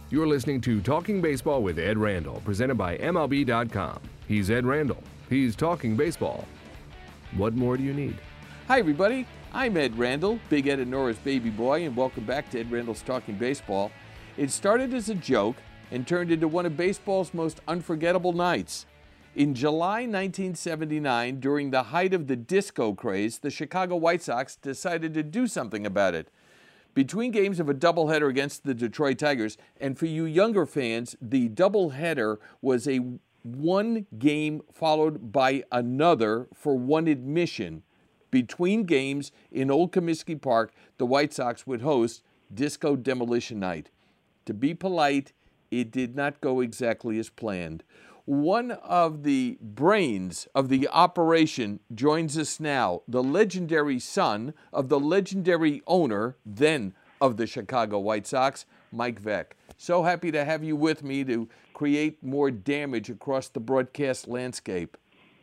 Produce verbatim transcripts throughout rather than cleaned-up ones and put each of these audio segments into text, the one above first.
You're listening to Talking Baseball with Ed Randall, presented by M L B dot com. He's Ed Randall. He's talking baseball. What more do you need? Hi, everybody. I'm Ed Randall, Big Ed and Nora's baby boy, and welcome back to Ed Randall's Talking Baseball. It started as a joke and turned into one of baseball's most unforgettable nights. In July nineteen seventy-nine, during the height of the disco craze, the Chicago White Sox decided to do something about it. Between games of a doubleheader against the Detroit Tigers, and for you younger fans, the doubleheader was a one game followed by another for one admission. Between games in Old Comiskey Park, the White Sox would host Disco Demolition Night. To be polite, it did not go exactly as planned. One of the brains of the operation joins us now, the legendary son of the legendary owner, then of the Chicago White Sox, Mike Veeck. So happy to have you with me to create more damage across the broadcast landscape.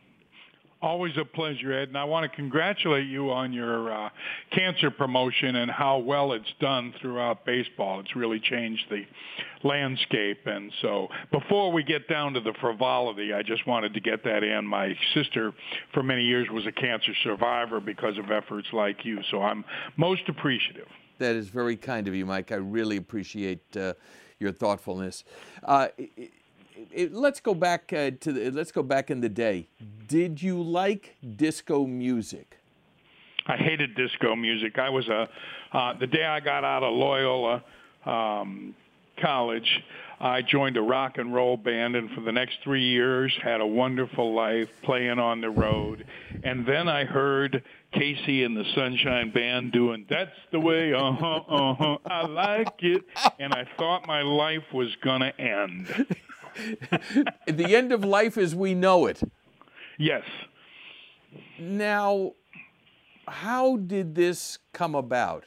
Always a pleasure, Ed, and I want to congratulate you on your uh, cancer promotion and how well it's done throughout baseball. It's really changed the landscape, and so before we get down to the frivolity, I just wanted to get that in. My sister, for many years, was a cancer survivor because of efforts like you, so I'm most appreciative. That is very kind of you, Mike. I really appreciate uh, your thoughtfulness. Uh, it, it, let's go back uh, to the, let's go back in the day. Did you like disco music? I hated disco music. I was a uh, the day I got out of Loyola um, College, I joined a rock and roll band, and for the next three years had a wonderful life playing on the road. And then I heard Casey and the Sunshine Band doing "That's the Way, uh-huh, uh-huh, I Like It," and I thought my life was gonna end. The end of life as we know it. Yes. Now, how did this come about?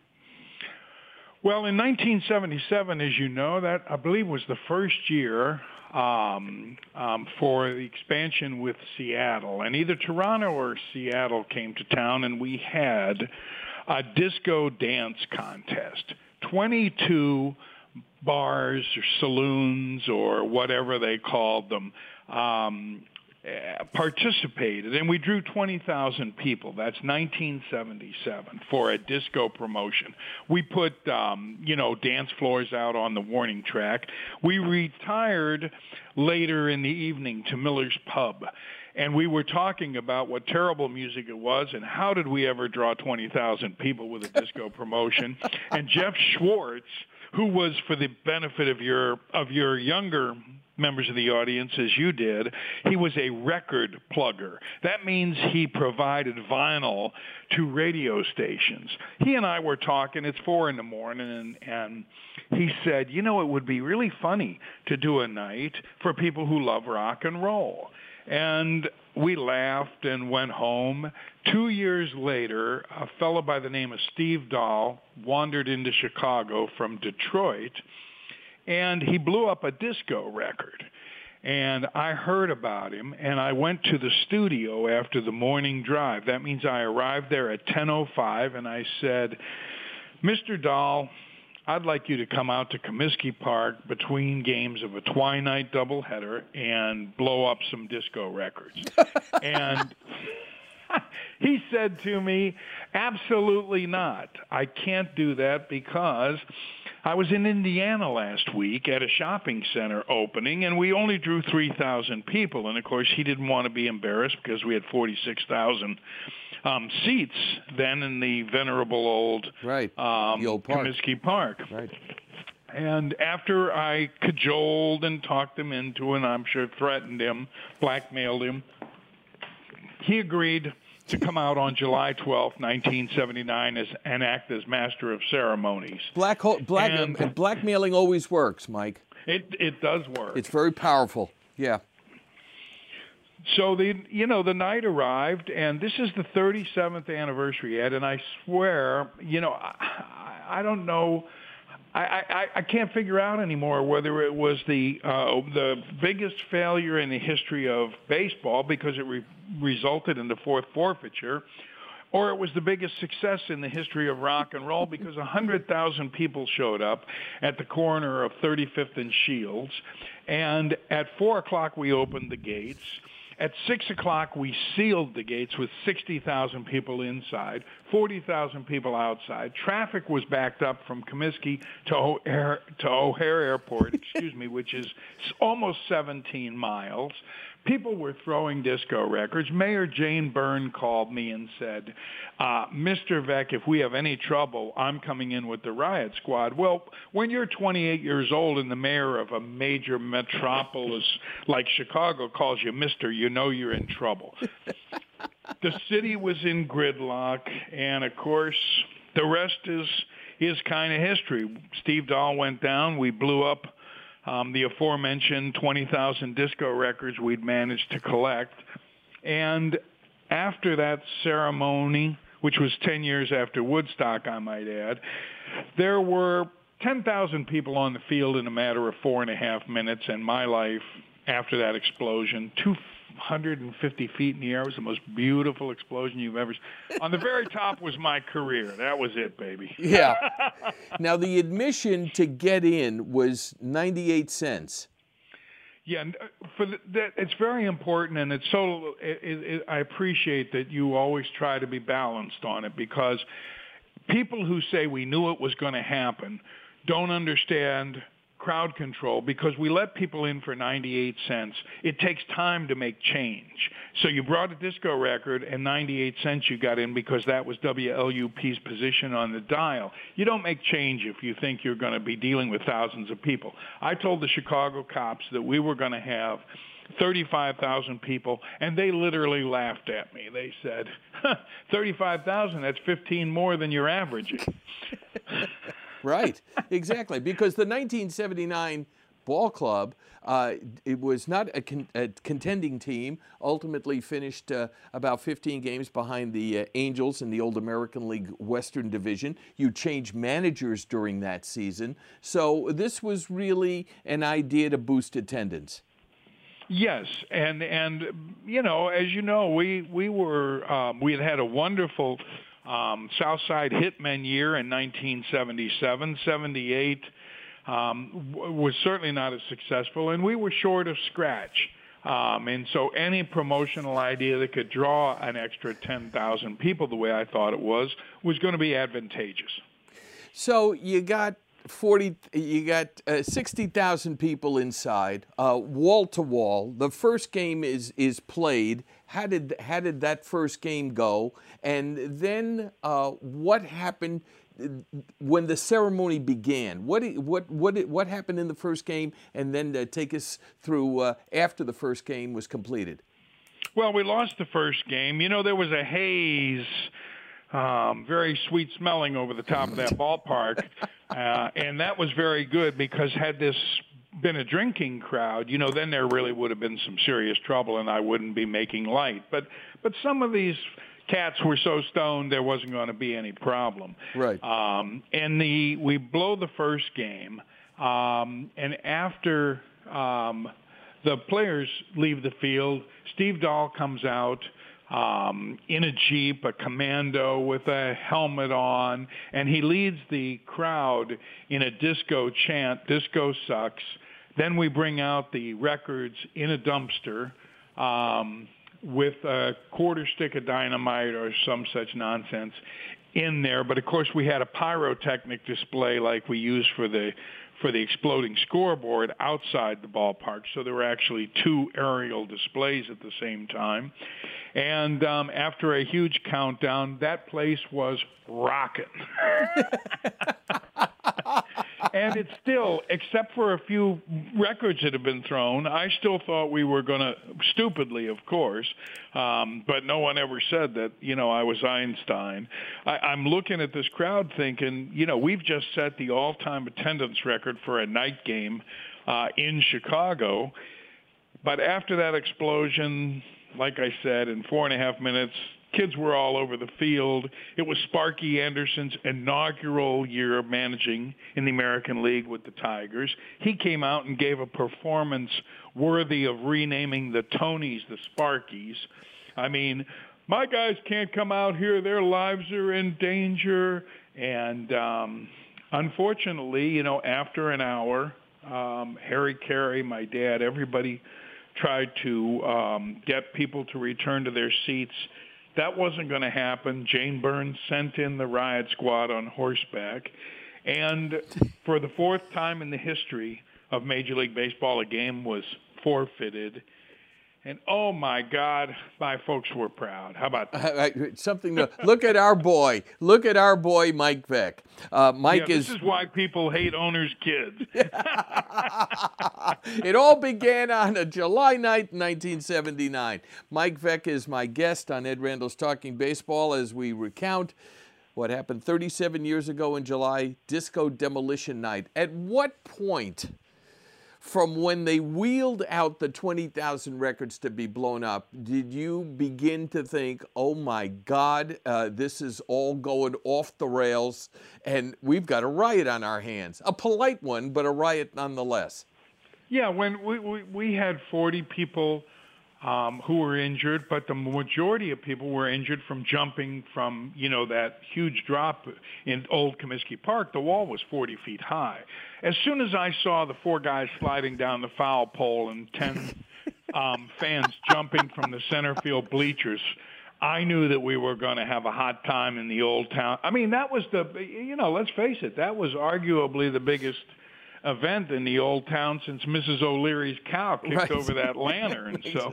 Well, in nineteen seventy-seven, as you know, that I believe was the first year um, um, for the expansion with Seattle. And either Toronto or Seattle came to town, and we had a disco dance contest. twenty-two bars or saloons or whatever they called them um, participated, and we drew twenty thousand people. That's nineteen seventy-seven for a disco promotion. We put, um, you know, dance floors out on the warning track. We retired later in the evening to Miller's Pub, and we were talking about what terrible music it was and how did we ever draw twenty thousand people with a disco promotion. And Jeff Schwartz, who was, for the benefit of your of your younger members of the audience, as you did, he was a record plugger. That means he provided vinyl to radio stations. He and I were talking, it's four in the morning, and, and he said, you know, it would be really funny to do a night for people who love rock and roll. And we laughed and went home. Two years later, a fellow by the name of Steve Dahl wandered into Chicago from Detroit, and he blew up a disco record. And I heard about him, and I went to the studio after the morning drive. That means I arrived there at ten oh five, and I said, Mister Dahl, I'd like you to come out to Comiskey Park between games of a Twilight doubleheader and blow up some disco records. And he said to me, absolutely not. I can't do that because I was in Indiana last week at a shopping center opening, and we only drew three thousand people. And, of course, he didn't want to be embarrassed because we had forty-six thousand um, seats then in the venerable old, right. um, the old park. Comiskey Park. Right. And after I cajoled and talked him into it, and I'm sure threatened him, blackmailed him, he agreed to come out on July twelfth, nineteen seventy-nine, as and act as master of ceremonies. Black hole, black, and, uh, blackmailing always works, Mike. It it does work. It's very powerful. Yeah. So the you know the night arrived, and this is the thirty-seventh anniversary, Ed. And I swear, you know, I, I don't know. I, I, I can't figure out anymore whether it was the uh, the biggest failure in the history of baseball because it re- resulted in the fourth forfeiture, or it was the biggest success in the history of rock and roll because one hundred thousand people showed up at the corner of thirty-fifth and Shields. And at four o'clock, we opened the gates. At six o'clock, we sealed the gates with sixty thousand people inside, forty thousand people outside. Traffic was backed up from Comiskey to O'Hare, to O'Hare Airport, excuse me, which is almost seventeen miles. People were throwing disco records. Mayor Jane Byrne called me and said, uh, Mister Veeck, if we have any trouble, I'm coming in with the riot squad. Well, when you're twenty-eight years old and the mayor of a major metropolis like Chicago calls you Mister, you know you're in trouble. The city was in gridlock, and, of course, the rest is, is kind of history. Steve Dahl went down. We blew up Um, the aforementioned twenty thousand disco records we'd managed to collect. And after that ceremony, which was ten years after Woodstock, I might add, there were ten thousand people on the field in a matter of four and a half minutes, and my life after that explosion, two hundred fifty feet in the air, was the most beautiful explosion you've ever seen. On the very top was my career. That was it, baby. Yeah. Now, the admission to get in was ninety-eight cents. Yeah, for the, that, it's very important, and it's so. It, it, I appreciate that you always try to be balanced on it, because people who say we knew it was going to happen don't understand crowd control, because we let people in for ninety-eight cents. It takes time to make change. So you brought a disco record and ninety-eight cents you got in because that was W L U P's position on the dial. You don't make change if you think you're going to be dealing with thousands of people. I told the Chicago cops that we were going to have thirty-five thousand people, and they literally laughed at me. They said, huh, thirty-five thousand, that's fifteen more than you're averaging. Right, exactly, because the nineteen seventy-nine ball club, uh, it was not a, con a contending team, ultimately finished uh, about fifteen games behind the uh, Angels in the old American League Western Division. You changed managers during that season, so this was really an idea to boost attendance. Yes, and and you know, as you know, we we were um, we had had a wonderful Um, Southside Hitmen year in nineteen seventy-seven. seventy-eight um, w was certainly not as successful, and we were short of scratch. Um, and so any promotional idea that could draw an extra ten thousand people the way I thought it was, was going to be advantageous. So you got forty, you got uh, sixty thousand people inside, uh, wall to wall. The first game is is played. How did how did that first game go? And then uh, what happened when the ceremony began? What what what what happened in the first game? And then uh, take us through uh, after the first game was completed. Well, we lost the first game. You know, there was a haze. Um, very sweet smelling over the top of that ballpark. Uh, and that was very good, because had this been a drinking crowd, you know, then there really would have been some serious trouble and I wouldn't be making light. But but some of these cats were so stoned there wasn't going to be any problem. Right. Um, and the we blow the first game, um, and after um, the players leave the field, Steve Dahl comes out Um, in a Jeep, a commando with a helmet on, and he leads the crowd in a disco chant, "Disco sucks." Then we bring out the records in a dumpster um, with a quarter stick of dynamite or some such nonsense in there. But, of course, we had a pyrotechnic display like we use for the for the exploding scoreboard outside the ballpark. So there were actually two aerial displays at the same time. And um, after a huge countdown, that place was rocking. And it's still, except for a few records that have been thrown, I still thought we were going to, stupidly, of course, um, but no one ever said that, you know, I was Einstein. I, I'm looking at this crowd thinking, you know, we've just set the all-time attendance record for a night game uh, in Chicago. But after that explosion, like I said, in four and a half minutes, kids were all over the field. It was Sparky Anderson's inaugural year of managing in the American League with the Tigers. He came out and gave a performance worthy of renaming the Tonys the Sparkies. I mean, my guys can't come out here. Their lives are in danger. And um, unfortunately, you know, after an hour, um, Harry Carey, my dad, everybody tried to um, get people to return to their seats. That wasn't going to happen. Jane Burns sent in the riot squad on horseback. And for the fourth time in the history of Major League Baseball, a game was forfeited. And, oh, my God, my folks were proud. How about that? Something to look at our boy. Look at our boy, Mike Veeck. Uh, Mike yeah, is. This is why people hate owners' kids. It all began on a July night in nineteen seventy-nine. Mike Veeck is my guest on Ed Randall's Talking Baseball as we recount what happened thirty-seven years ago in July, Disco Demolition Night. At what point, from when they wheeled out the twenty thousand records to be blown up, did you begin to think, oh my God, uh, this is all going off the rails and we've got a riot on our hands? A polite one, but a riot nonetheless. Yeah, when we, we, we had forty people um, who were injured, but the majority of people were injured from jumping from, you know, that huge drop in Old Comiskey Park. The wall was forty feet high. As soon as I saw the four guys sliding down the foul pole and ten um, fans jumping from the center field bleachers, I knew that we were going to have a hot time in the old town. I mean, that was the, you know, let's face it, that was arguably the biggest event in the old town since Missus O'Leary's cow kicked Right. over that lantern. So,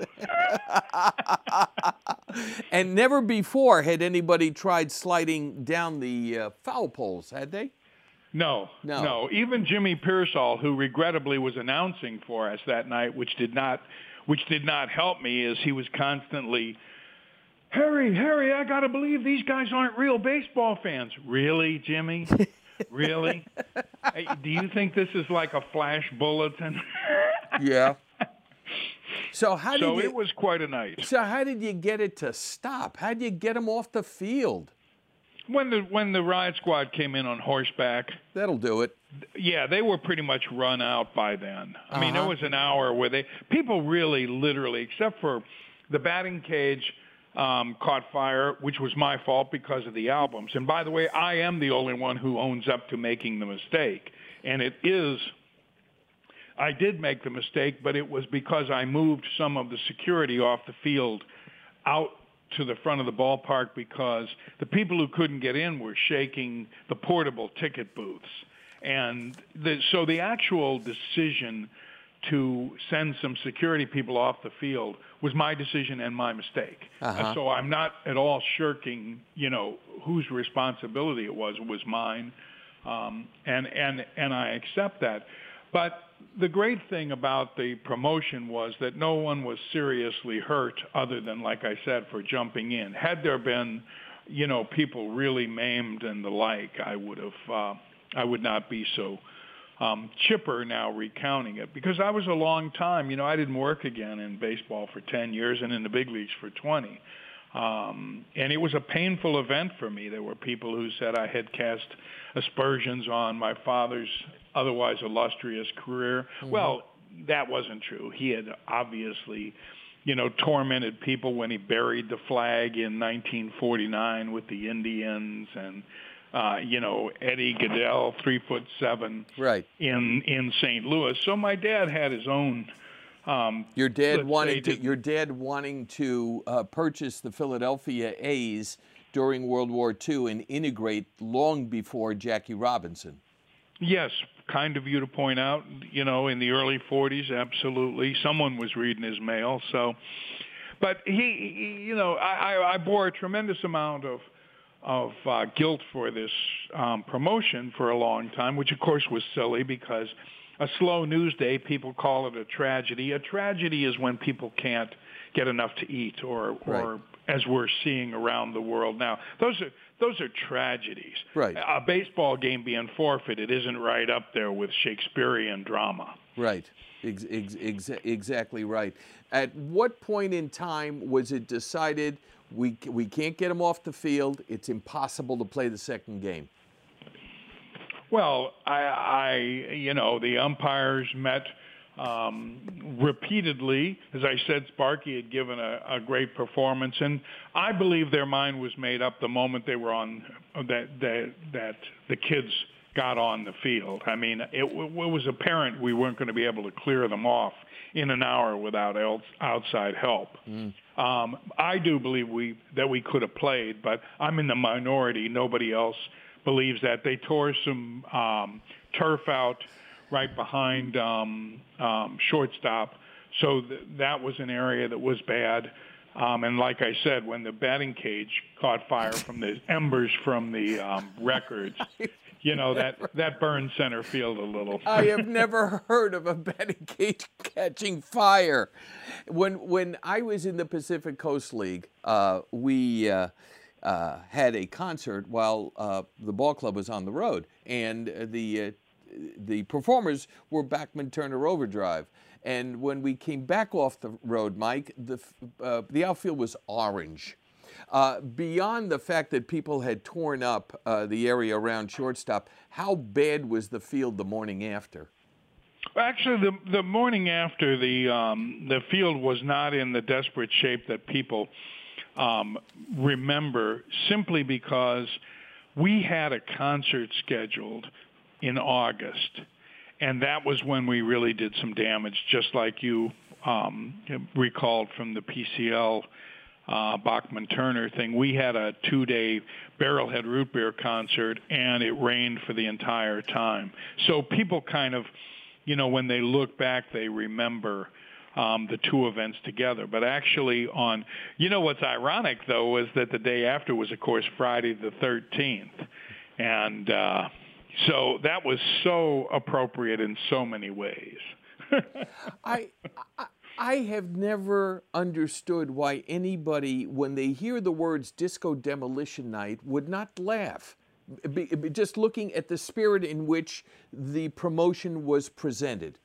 and never before had anybody tried sliding down the uh, foul poles, had they? no, No. no. Even Jimmy Pearsall, who regrettably was announcing for us that night, which did not, which did not help me, as he was constantly, Harry, Harry, I got to believe these guys aren't real baseball fans. Really, Jimmy? Really? Hey, do you think this is like a flash bulletin? Yeah. So how did So you, it was quite a night. So how did you get it to stop? How did you get them off the field? When the when the riot squad came in on horseback, That'll do it. yeah, they were pretty much run out by then. I mean, there Uh-huh. was an hour where they people really, literally, except for the batting cage. Um, caught fire, which was my fault because of the albums. And by the way, I am the only one who owns up to making the mistake. And it is, I did make the mistake, but it was because I moved some of the security off the field out to the front of the ballpark because the people who couldn't get in were shaking the portable ticket booths. And the, so the actual decision to send some security people off the field was my decision and my mistake. Uh-huh. So I'm not at all shirking, you know, whose responsibility it was. It was mine, um, and and and I accept that. But the great thing about the promotion was that no one was seriously hurt, other than, like I said, for jumping in. Had there been, you know, people really maimed and the like, I would have, uh, I would not be so Um, chipper now recounting it, because I was a long time, you know, I didn't work again in baseball for ten years and in the big leagues for twenty. Um, and it was a painful event for me. There were people who said I had cast aspersions on my father's otherwise illustrious career. Mm-hmm. Well, that wasn't true. He had obviously, you know, tormented people when he buried the flag in nineteen forty-nine with the Indians, and Uh, you know, Eddie Goodell, three foot seven, Right. in in Saint Louis. So my dad had his own. Um, Your dad let's wanting say to. Your dad wanting to uh, purchase the Philadelphia A's during World War Two and integrate long before Jackie Robinson. Yes, kind of you to point out. You know, in the early forties, absolutely, someone was reading his mail. So, but he, he you know, I, I, I bore a tremendous amount of. of uh, guilt for this um, promotion for a long time, which of course was silly because a slow news day, people call it a tragedy. A tragedy is when people can't get enough to eat, or, Right. or as we're seeing around the world now. Those are those are tragedies. Right. A baseball game being forfeited isn't right up there with Shakespearean drama. Right. Ex- ex- ex- exactly right. At what point in time was it decided we we can't get them off the field? It's impossible to play the second game. Well, I, I you know, the umpires met um, repeatedly. As I said, Sparky had given a, a great performance, and I believe their mind was made up the moment they were on that that that the kids got on the field. I mean, it, it was apparent we weren't going to be able to clear them off in an hour without else, outside help. Mm. Um, I do believe we that we could have played, but I'm in the minority. Nobody else believes that. They tore some um, turf out right behind um, um, shortstop, so th- that was an area that was bad. Um, and like I said, when the batting cage caught fire from the embers from the um, records, you know, that, that burned center field a little. I have never heard of a batting cage catching fire. When when I was in the Pacific Coast League, uh, we uh, uh, had a concert while uh, the ball club was on the road, and the uh, the performers were Bachman Turner Overdrive. And when we came back off the road, Mike, the uh, the outfield was orange. Uh, beyond the fact that people had torn up uh, the area around shortstop, how bad was the field the morning after? Actually, the the morning after, the um, the field was not in the desperate shape that people um, remember, simply because we had a concert scheduled in August, and that was when we really did some damage, just like you um, recalled from the P C L uh, Bachman Turner thing. We had a two-day Barrelhead Root Beer concert, and it rained for the entire time. So people kind of, you know, when they look back, they remember um, the two events together. But actually on, you know what's ironic, though, is that the day after was, of course, Friday the thirteenth. And uh, so that was so appropriate in so many ways. I, I I have never understood why anybody, when they hear the words Disco Demolition Night, would not laugh. Be, be just looking at the spirit in which the promotion was presented.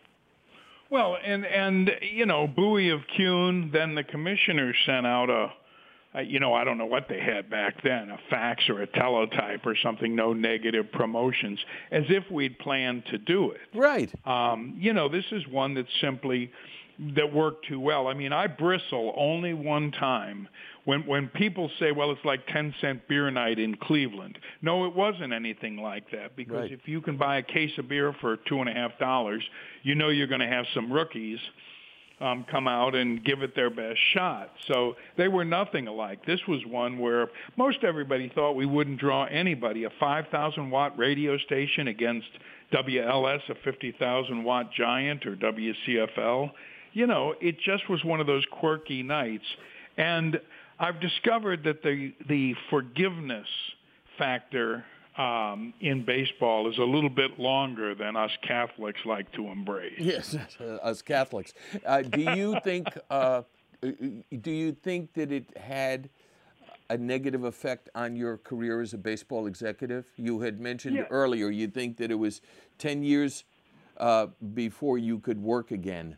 Well, and, and you know, Bowie of Kuhn, then the commissioners sent out a, a, you know, I don't know what they had back then, a fax or a teletype or something, no negative promotions, as if we'd planned to do it. Right. Um, you know, this is one that simply, that worked too well. I mean, I bristle only one time when when people say, well, it's like ten cent beer night in Cleveland. No, it wasn't anything like that, because right. if you can buy a case of beer for two and a half dollars, you know you're going to have some rookies um, come out and give it their best shot. So they were nothing alike. This was one where most everybody thought we wouldn't draw anybody. A five thousand watt radio station against W L S, a fifty thousand watt giant, or W C F L. You know, it just was one of those quirky nights. And I've discovered that the the forgiveness factor um, in baseball is a little bit longer than us Catholics like to embrace. Yes, us Catholics. Uh, do you think uh, do you think that it had a negative effect on your career as a baseball executive? You had mentioned yeah. earlier you think that it was ten years uh, before you could work again.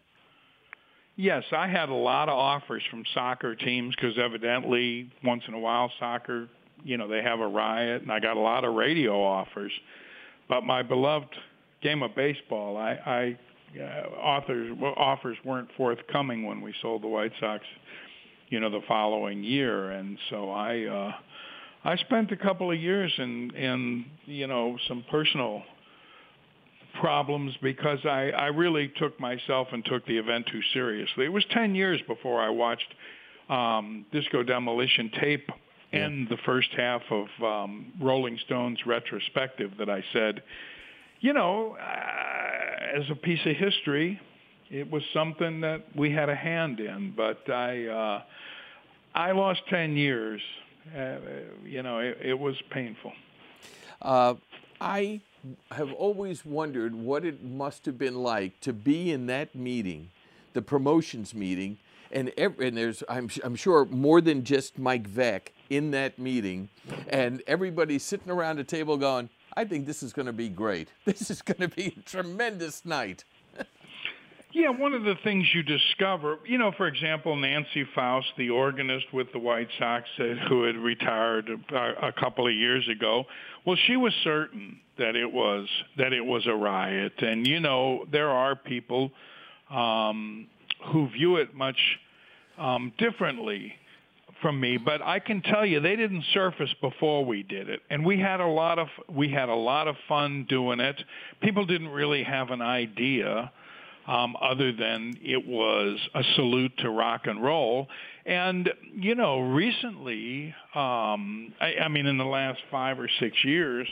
Yes, I had a lot of offers from soccer teams, because evidently once in a while soccer, you know, they have a riot, and I got a lot of radio offers. But my beloved game of baseball, I, I uh, authors, offers weren't forthcoming when we sold the White Sox, you know, the following year. And so I uh, I spent a couple of years in, in you know, some personal problems, because I, I really took myself and took the event too seriously. It was ten years before I watched um, Disco Demolition tape and the first half of um, Rolling Stone's retrospective that I said, you know, uh, as a piece of history, it was something that we had a hand in. But I, uh, I lost ten years. Uh, you know, it, it was painful. Uh, I have always wondered what it must have been like to be in that meeting, the promotions meeting, and, every, and there's, I'm, I'm sure, more than just Mike Veeck in that meeting, and everybody's sitting around a table going, I think this is going to be great. This is going to be a tremendous night. Yeah, one of the things you discover, you know, for example, Nancy Faust, the organist with the White Sox uh, who had retired a, a couple of years ago, well, she was certain that it was that it was a riot. And, you know, there are people um, who view it much um, differently from me, but I can tell you they didn't surface before we did it, and we had a lot of we had a lot of fun doing it. People didn't really have an idea. Um, other than it was a salute to rock and roll. And, you know, recently, um, I, I mean, in the last five or six years,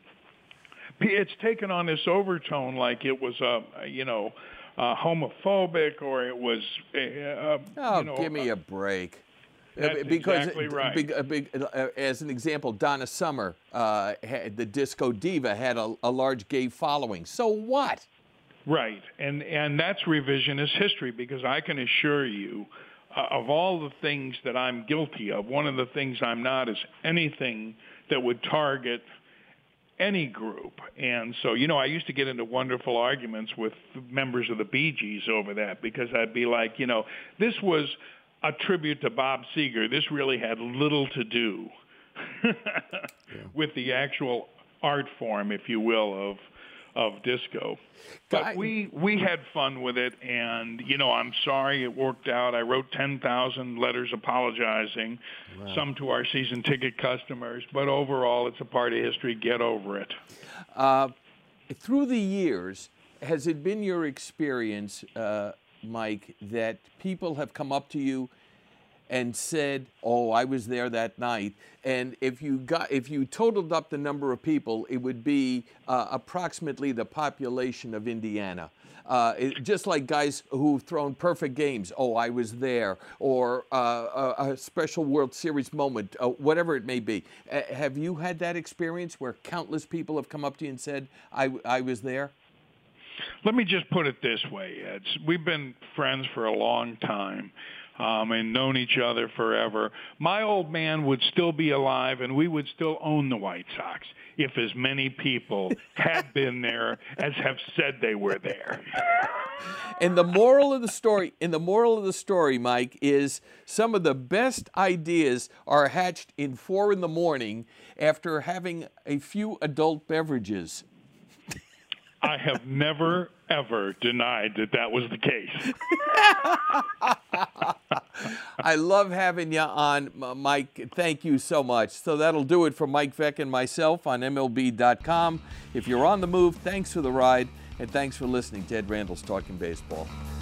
it's taken on this overtone like it was, uh, you know, uh, homophobic or it was, uh, oh, you know, give me a break. That's because exactly right. Big, big, uh, as an example, Donna Summer, uh, had, the disco diva, had a, a large gay following. So what? Right, and and that's revisionist history, because I can assure you, uh, of all the things that I'm guilty of, one of the things I'm not is anything that would target any group. And so, you know, I used to get into wonderful arguments with members of the Bee Gees over that, because I'd be like, you know, this was a tribute to Bob Seger. This really had little to do yeah. with the actual art form, if you will, of of disco. But I, we we had fun with it, and, you know, I'm sorry it worked out. I wrote ten thousand letters apologizing, wow. some to our season ticket customers, but overall it's a part of history. Get over it. Uh, through the years, has it been your experience, uh, Mike, that people have come up to you and said, "Oh, I was there that night," and if you got, if you totaled up the number of people, it would be uh, approximately the population of Indiana. Uh, it, just like guys who've thrown perfect games. Oh, I was there, or uh, a, a special World Series moment, uh, whatever it may be. Uh, have you had that experience where countless people have come up to you and said, "I, I was there"? Let me just put it this way, Ed. We've been friends for a long time. Um, and known each other forever. My old man would still be alive, and we would still own the White Sox if as many people had been there as have said they were there. And the moral of the story, and the moral of the story, Mike, is some of the best ideas are hatched in four in the morning after having a few adult beverages. I have never, ever denied that that was the case. I love having you on, Mike. Thank you so much. So that'll do it for Mike Veeck and myself on M L B dot com. If you're on the move, thanks for the ride, and thanks for listening to Ed Randall's Talking Baseball.